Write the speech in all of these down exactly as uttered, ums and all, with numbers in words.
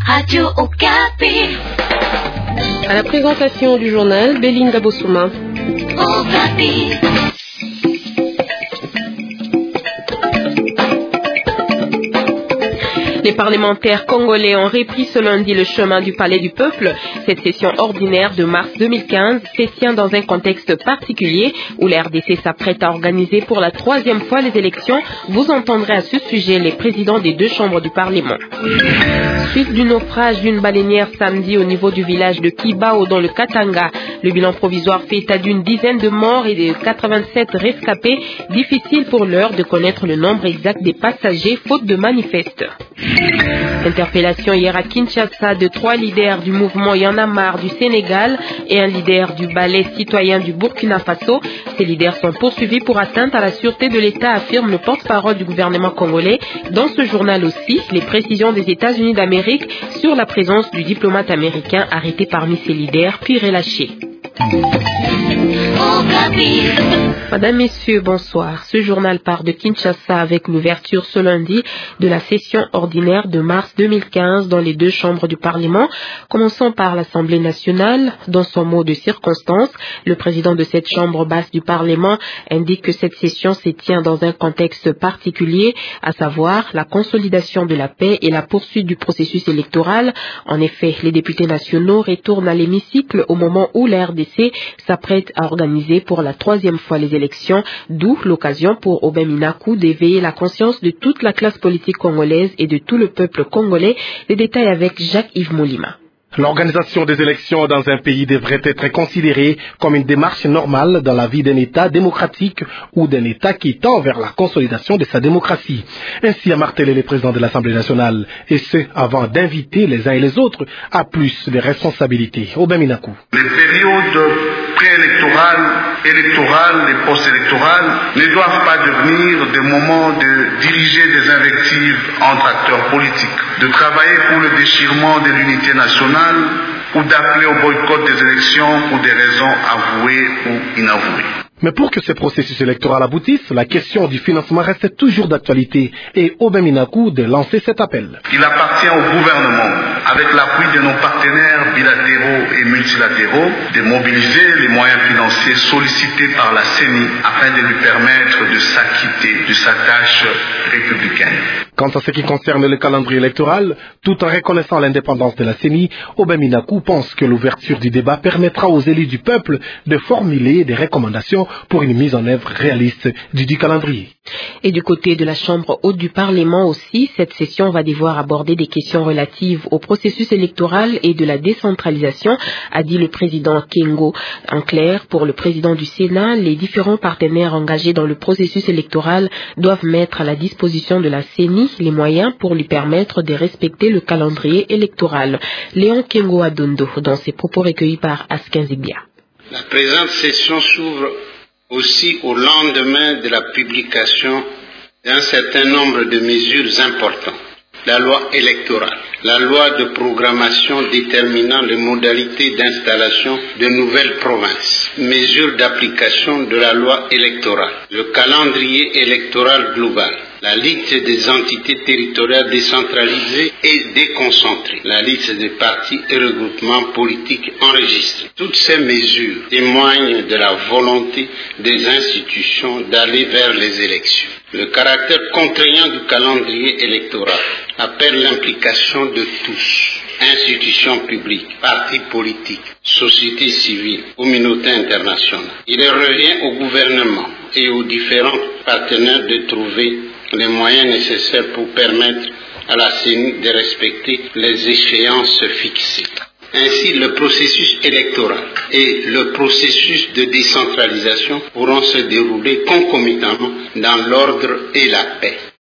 Radio Okapi. À la présentation du journal, Belinda Bossouma. Okapi. Les parlementaires congolais ont repris ce lundi le chemin du Palais du Peuple. Cette session ordinaire de mars deux mille quinze se tient dans un contexte particulier où la R D C s'apprête à organiser pour la troisième fois les élections. Vous entendrez à ce sujet les présidents des deux chambres du Parlement. Suite du naufrage d'une baleinière samedi au niveau du village de Kibao dans le Katanga, le bilan provisoire fait état d'une dizaine de morts et de quatre-vingt-sept rescapés. Difficile pour l'heure de connaître le nombre exact des passagers faute de manifestes. Interpellation hier à Kinshasa de trois leaders du mouvement Y en a marre du Sénégal et un leader du ballet citoyen du Burkina Faso. Ces leaders sont poursuivis pour atteinte à la sûreté de l'État, affirme le porte-parole du gouvernement congolais. Dans ce journal aussi, les précisions des États-Unis d'Amérique sur la présence du diplomate américain arrêté parmi ces leaders puis relâché. Madame, Messieurs, bonsoir. Ce journal part de Kinshasa avec l'ouverture ce lundi de la session ordinaire de mars deux mille quinze dans les deux chambres du Parlement. Commençons par l'Assemblée nationale. Dans son mot de circonstance, le président de cette chambre basse du Parlement indique que cette session se tient dans un contexte particulier, à savoir la consolidation de la paix et la poursuite du processus électoral. En effet, les députés nationaux retournent à l'hémicycle au moment où la R D C s'apprête à organiser pour la troisième fois les élections, d'où l'occasion pour Aubin Minakou d'éveiller la conscience de toute la classe politique congolaise et de tout le peuple congolais. Les détails avec Jacques-Yves Molima. L'organisation des élections dans un pays devrait être considérée comme une démarche normale dans la vie d'un État démocratique ou d'un État qui tend vers la consolidation de sa démocratie. Ainsi a martelé le président de l'Assemblée nationale, et ce, avant d'inviter les uns et les autres à plus de responsabilités. Aubin Minakou. Les périodes préélectorales, électorales et post-électorales ne doivent pas devenir des moments de diriger des invectives entre acteurs politiques, de travailler pour le déchirement de l'unité nationale ou d'appeler au boycott des élections pour des raisons avouées ou inavouées. Mais pour que ce processus électoral aboutisse, la question du financement reste toujours d'actualité et Aubin Minakou de lancer cet appel. Il appartient au gouvernement, avec l'appui de nos partenaires bilatéraux et multilatéraux, de mobiliser les moyens financiers sollicités par la C E N I afin de lui permettre de s'acquitter de sa tâche républicaine. Quant à ce qui concerne le calendrier électoral, tout en reconnaissant l'indépendance de la C E N I, Aubin Minakou pense que l'ouverture du débat permettra aux élus du peuple de formuler des recommandations pour une mise en œuvre réaliste du dit calendrier. Et du côté de la Chambre haute du Parlement aussi, cette session va devoir aborder des questions relatives au processus électoral et de la décentralisation, a dit le président Kengo. En clair, pour le président du Sénat, les différents partenaires engagés dans le processus électoral doivent mettre à la disposition de la C E N I les moyens pour lui permettre de respecter le calendrier électoral. Léon Kengo Adondo, dans ses propos recueillis par Askin Zibia. La présente session s'ouvre aussi au lendemain de la publication d'un certain nombre de mesures importantes. La loi électorale, la loi de programmation déterminant les modalités d'installation de nouvelles provinces, mesures d'application de la loi électorale, le calendrier électoral global, la liste des entités territoriales décentralisées et déconcentrées, la liste des partis et regroupements politiques enregistrés. Toutes ces mesures témoignent de la volonté des institutions d'aller vers les élections. Le caractère contraignant du calendrier électoral appelle l'implication de tous, institutions publiques, partis politiques, société civile, communauté internationale. Il revient au gouvernement et aux différents partenaires de trouver les moyens nécessaires pour permettre à la C E N I de respecter les échéances fixées. Ainsi, le processus électoral et le processus de décentralisation pourront se dérouler concomitamment dans l'ordre et la paix.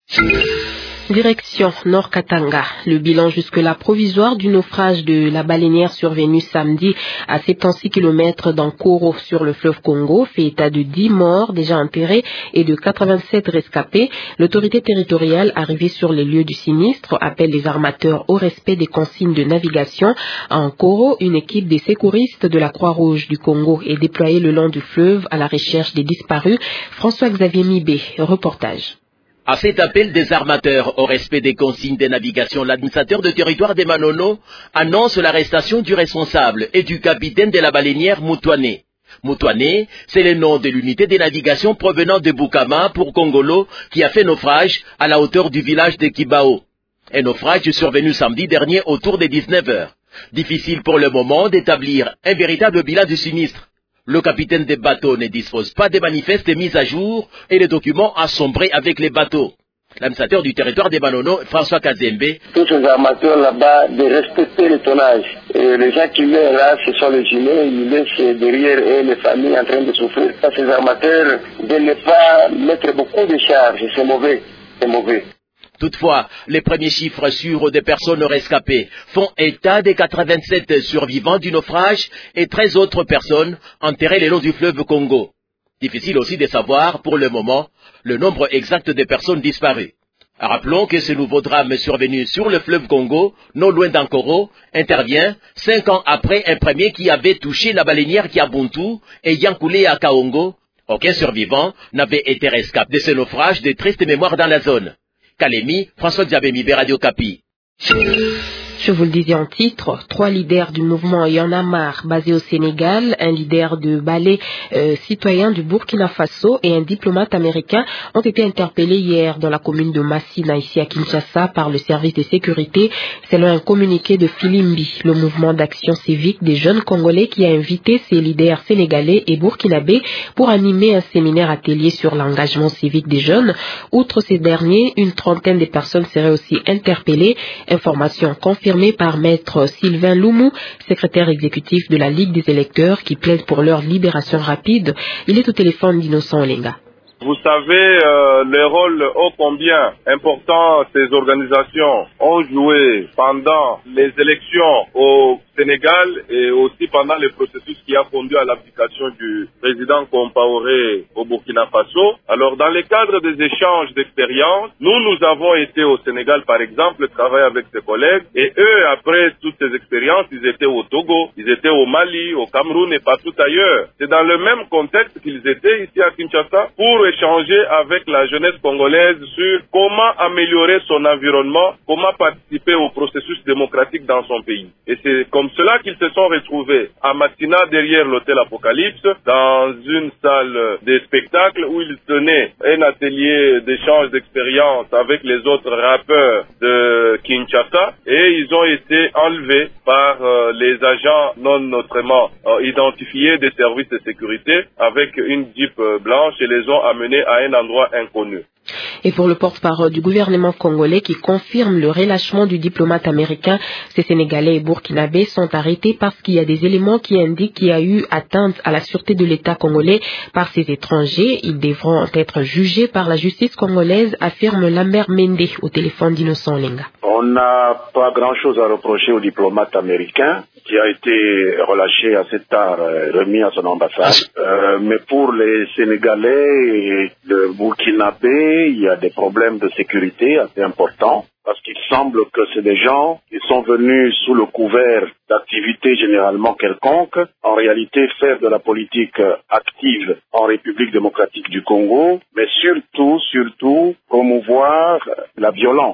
Direction Nord-Katanga. Le bilan jusque-là provisoire du naufrage de la baleinière survenu samedi à soixante-six kilomètres d'Ankoro sur le fleuve Congo fait état de dix morts déjà enterrés et de quatre-vingt-sept rescapés. L'autorité territoriale arrivée sur les lieux du sinistre appelle les armateurs au respect des consignes de navigation. À Ankoro, une équipe des secouristes de la Croix-Rouge du Congo est déployée le long du fleuve à la recherche des disparus. François-Xavier Mibé, reportage. À cet appel des armateurs au respect des consignes de navigation, l'administrateur de territoire des Manono annonce l'arrestation du responsable et du capitaine de la baleinière Moutouane. Moutouane, c'est le nom de l'unité de navigation provenant de Bukama pour Congolo qui a fait naufrage à la hauteur du village de Kibao. Un naufrage survenu samedi dernier autour des dix-neuf heures. Difficile pour le moment d'établir un véritable bilan du sinistre. Le capitaine des bateaux ne dispose pas de manifestes mises à jour et les documents assombrés avec les bateaux. L'administrateur du territoire des Manono, François Kazembe. Tous ces armateurs là-bas, de respecter le tonnage. Et les gens qui meurent là, ce sont les humains, ils laissent derrière eux les familles en train de souffrir. Ces armateurs, de ne pas mettre beaucoup de charges, c'est mauvais, c'est mauvais. Toutefois, les premiers chiffres sûrs des personnes rescapées font état des quatre-vingt-sept survivants du naufrage et treize autres personnes enterrées le long du fleuve Congo. Difficile aussi de savoir, pour le moment, le nombre exact des personnes disparues. Rappelons que ce nouveau drame survenu sur le fleuve Congo, non loin d'Ankoro, intervient cinq ans après un premier qui avait touché la baleinière Kiabuntu ayant coulé à Kaongo. Aucun survivant n'avait été rescapé de ce naufrage de triste mémoire dans la zone. Kalemi, François Diabemi, Radio Kapi. Je vous le disais en titre, trois leaders du mouvement Y'en a marre basé au Sénégal, un leader de ballet euh, citoyen du Burkina Faso et un diplomate américain ont été interpellés hier dans la commune de Massina, ici à Kinshasa, par le service de sécurité, selon un communiqué de Filimbi, le mouvement d'action civique des jeunes Congolais qui a invité ses leaders sénégalais et burkinabés pour animer un séminaire atelier sur l'engagement civique des jeunes. Outre ces derniers, une trentaine de personnes seraient aussi interpellées. Information confirmée par maître Sylvain Loumou, secrétaire exécutif de la Ligue des électeurs qui plaide pour leur libération rapide. Il est au téléphone d'Innocent Olenga. Vous savez euh, le rôle ô combien important ces organisations ont joué pendant les élections au Sénégal et aussi pendant le processus qui a conduit à l'abdication du président Compaoré au Burkina Faso. Alors dans le cadre des échanges d'expériences, nous nous avons été au Sénégal par exemple, travailler avec ses collègues et eux après toutes ces expériences, ils étaient au Togo, ils étaient au Mali, au Cameroun et partout ailleurs. C'est dans le même contexte qu'ils étaient ici à Kinshasa pour échanger avec la jeunesse congolaise sur comment améliorer son environnement, comment participer au processus démocratique dans son pays. Et c'est comme cela qu'ils se sont retrouvés à Massina derrière l'hôtel Apocalypse dans une salle de spectacle où ils tenaient un atelier d'échange d'expérience avec les autres rappeurs de Kinshasa et ils ont été enlevés par euh, les agents non notamment euh, identifiés des services de sécurité avec une Jeep euh, blanche et les ont amenés à un endroit inconnu. Et pour le porte-parole du gouvernement congolais qui confirme le relâchement du diplomate américain, ces Sénégalais et Burkinabés sont arrêtés parce qu'il y a des éléments qui indiquent qu'il y a eu atteinte à la sûreté de l'État congolais par ces étrangers. Ils devront être jugés par la justice congolaise, affirme Lambert Mende au téléphone d'Innocent Olenga. On n'a pas grand-chose à reprocher au diplomate américain qui a été relâché assez tard, remis à son ambassade. Euh, mais pour les Sénégalais et le Burkinabé, il y a des problèmes de sécurité assez importants. Parce qu'il semble que c'est des gens qui sont venus sous le couvert d'activités généralement quelconques, en réalité faire de la politique active en République démocratique du Congo, mais surtout, surtout promouvoir la violence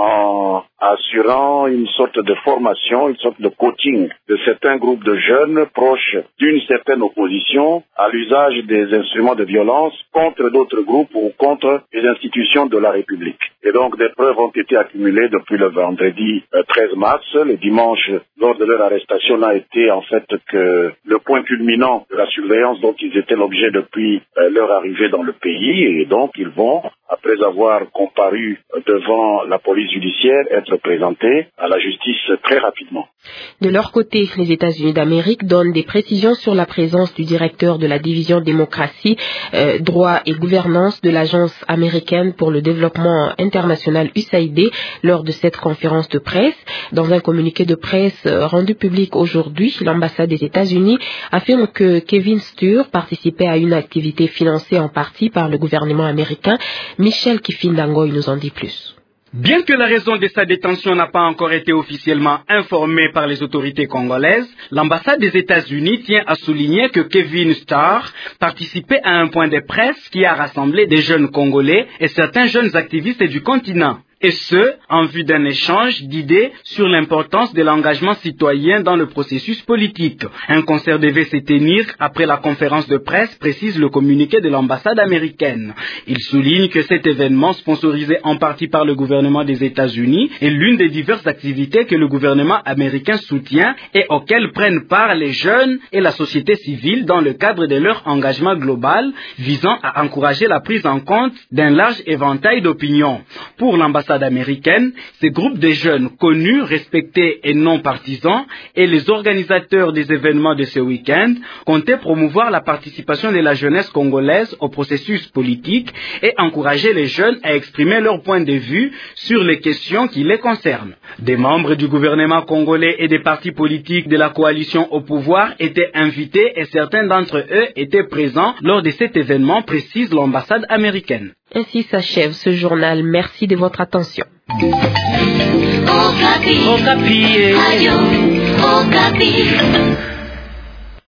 en assurant une sorte de formation, une sorte de coaching de certains groupes de jeunes proches d'une certaine opposition à l'usage des instruments de violence contre d'autres groupes ou contre les institutions de la République. Et donc des preuves ont été accumulées depuis le vendredi treize mars. Le dimanche, lors de leur arrestation, n'a été en fait que le point culminant de la surveillance dont ils étaient l'objet depuis leur arrivée dans le pays. Et donc ils vont, après avoir comparu devant la police judiciaire, être présentés à la justice très rapidement. De leur côté, les États-Unis d'Amérique donnent des précisions sur la présence du directeur de la division démocratie, euh, droit et gouvernance de l'Agence américaine pour le développement international U S A I D lors de cette conférence de presse. Dans un communiqué de presse rendu public aujourd'hui, l'ambassade des États-Unis affirme que Kevin Sture participait à une activité financée en partie par le gouvernement américain. Michel Kifindangoy nous en dit plus. Bien que la raison de sa détention n'a pas encore été officiellement informée par les autorités congolaises, l'ambassade des États-Unis tient à souligner que Kevin Starr participait à un point de presse qui a rassemblé des jeunes Congolais et certains jeunes activistes du continent. Et ce, en vue d'un échange d'idées sur l'importance de l'engagement citoyen dans le processus politique. Un concert devait se tenir après la conférence de presse, précise le communiqué de l'ambassade américaine. Il souligne que cet événement, sponsorisé en partie par le gouvernement des États-Unis, est l'une des diverses activités que le gouvernement américain soutient et auxquelles prennent part les jeunes et la société civile dans le cadre de leur engagement global visant à encourager la prise en compte d'un large éventail d'opinions. Pour l'ambassade américaine, ces groupes de jeunes connus, respectés et non partisans et les organisateurs des événements de ce week-end comptaient promouvoir la participation de la jeunesse congolaise au processus politique et encourager les jeunes à exprimer leur point de vue sur les questions qui les concernent. Des membres du gouvernement congolais et des partis politiques de la coalition au pouvoir étaient invités et certains d'entre eux étaient présents lors de cet événement, précise l'ambassade américaine. Ainsi s'achève ce journal. Merci de votre attention. Okapi. Okapi. Radio Okapi.